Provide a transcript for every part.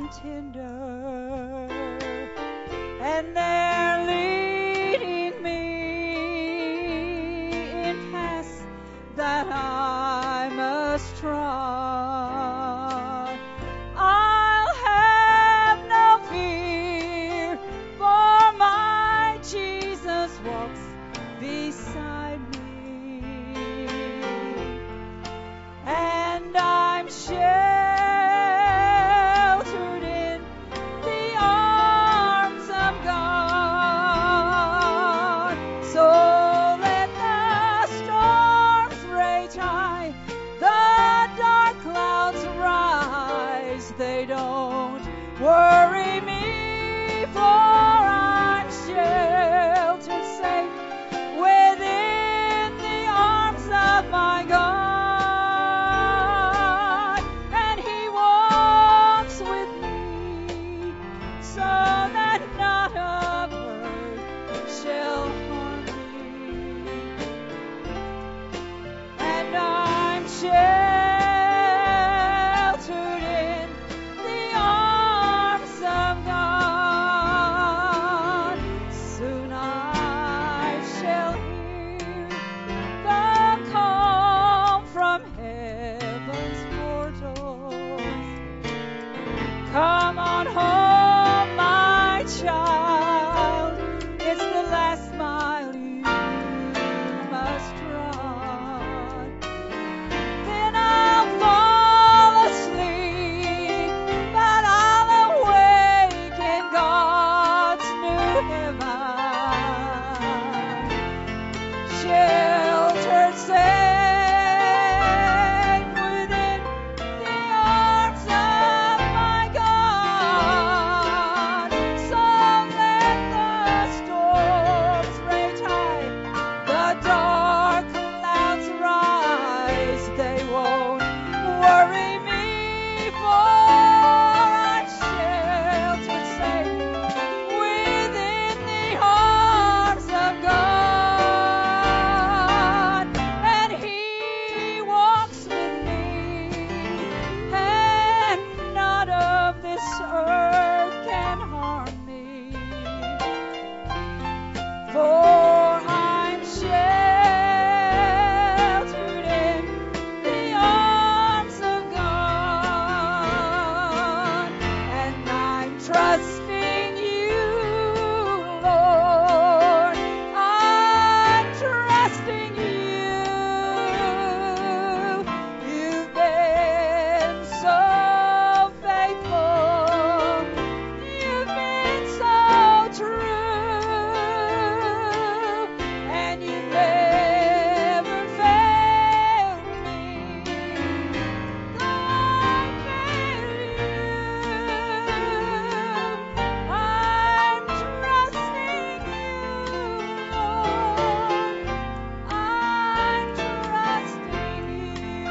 and tender, and they're leading me in paths that I must trod. I'll have no fear, for my Jesus walks beside me, and I'm sheltered in the arms of God. So let the storms rage high, the dark clouds rise, they don't worry me, for I'm sheltered safe within the arms of my God, and He walks with me, so that not a bird shall harm me, and I'm sheltered in the arms of God. Soon I shall hear the call from heaven's portals. Come on home, my child, it's the last mile you must trod. Then I'll fall asleep, but I'll awake in God's new heaven, sheltered safe within the arms of my God. So let the storms rage high, the dark clouds rise, they won't worry me, for I'm sheltered safe within the arms of God, and He walks with me, and none of this earth can harm me, for I'm sheltered in the arms of God, and I'm trusting you, Lord. I'm trusting you. You've been so faithful. You've been so true, and you never failed me. Though I failed you, I'm trusting you, Lord. I'm trusting you.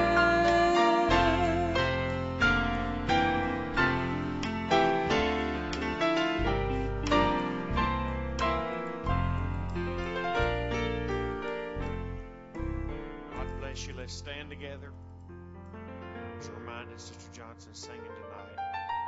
God bless you. Let's stand together. Just reminded Sister Johnson singing tonight.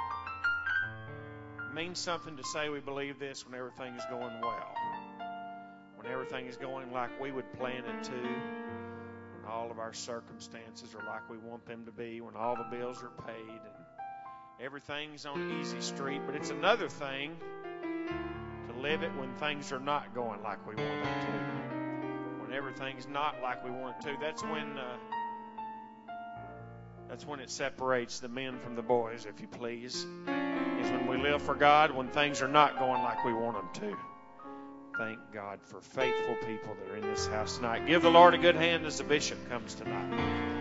It means something to say we believe this when everything is going well. When everything is going like we would plan it to. When all of our circumstances are like we want them to be. When all the bills are paid and everything's on easy street. But it's another thing to live it when things are not going like we want them to. When everything's not like we want it to. That's when it separates the men from the boys, if you please. Is when we live for God when things are not going like we want them to. Thank God for faithful people that are in this house tonight. Give the Lord a good hand as the bishop comes tonight.